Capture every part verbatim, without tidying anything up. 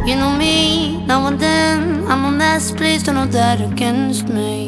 You know me, now and then I'm a mess, please don't hold that against me.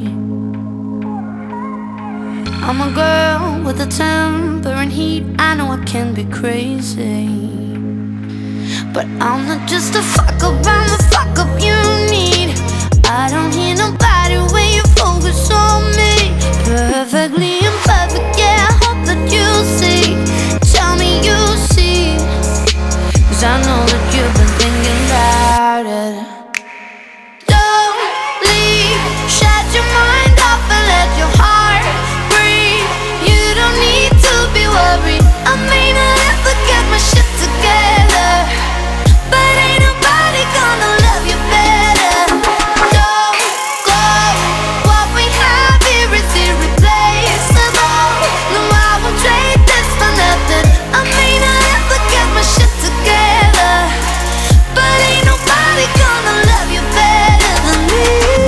I'm a girl with a temper and heat, I know I can be crazy, but I'm not just a fuck up, I'm the fuck up you need. I don't hear nobody when you focus on me. Perfectly imperfect, yeah, I hope that you see. Tell me you see, 'cause I know that you've been thinking about it. Don't leave, shut your mind off and let your heart breathe. You don't need to be worried, I may not ever get my shit together, but ain't nobody gonna love you better. Don't go, what we have here is irreplaceable. No, I won't trade this for nothing. I may not ever get my shit together, but ain't nobody gonna love you better than me.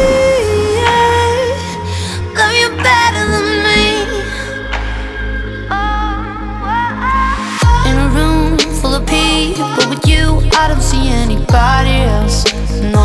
Yeah, love you better than me. In a room full of people, with you I don't see anybody else, no.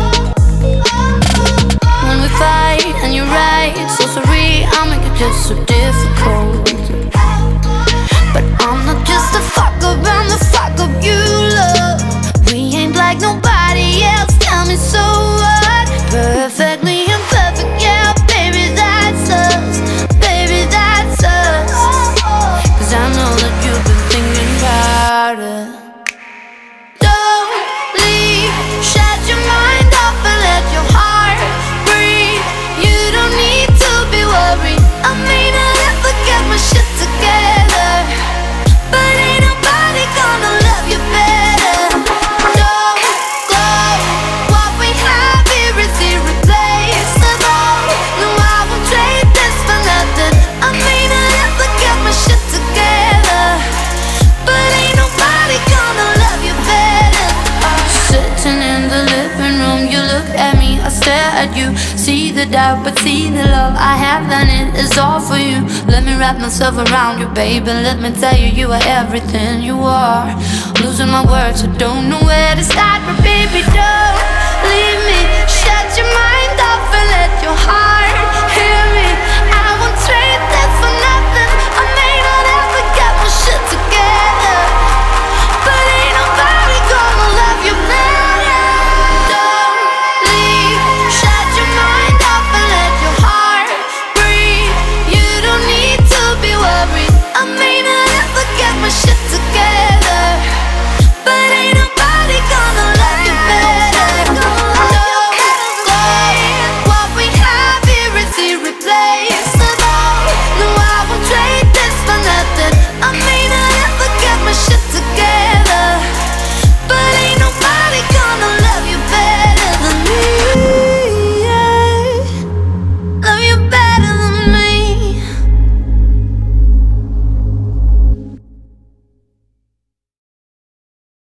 When we fight and you're right, so sorry I make it just so difficult, but I'm not just a fuck up, I'm the fuck up you love. We ain't like nobody else, tell me so what? Perfectly imperfect, yeah, baby, that's us. Baby, that's us. 'Cause I know that you've been thinking about it. Don't leave, shut your mind off and let your heart breathe. You don't need to be worried, I may not ever get my shit together, but ain't nobody gonna love you better. Don't go, what we have here is irreplaceable. No, I won't trade this for nothing. I may not ever get my shit together, but ain't nobody gonna love you better. Sitting in the living room, you look at me, I stare at you. See the doubt, but see the love I have, then it is all for you. Let me wrap myself around you, baby. Let me tell you, you are everything you are. Losing my words, I don't know where to start, but baby, don't leave me. Shut your mind off and let your heart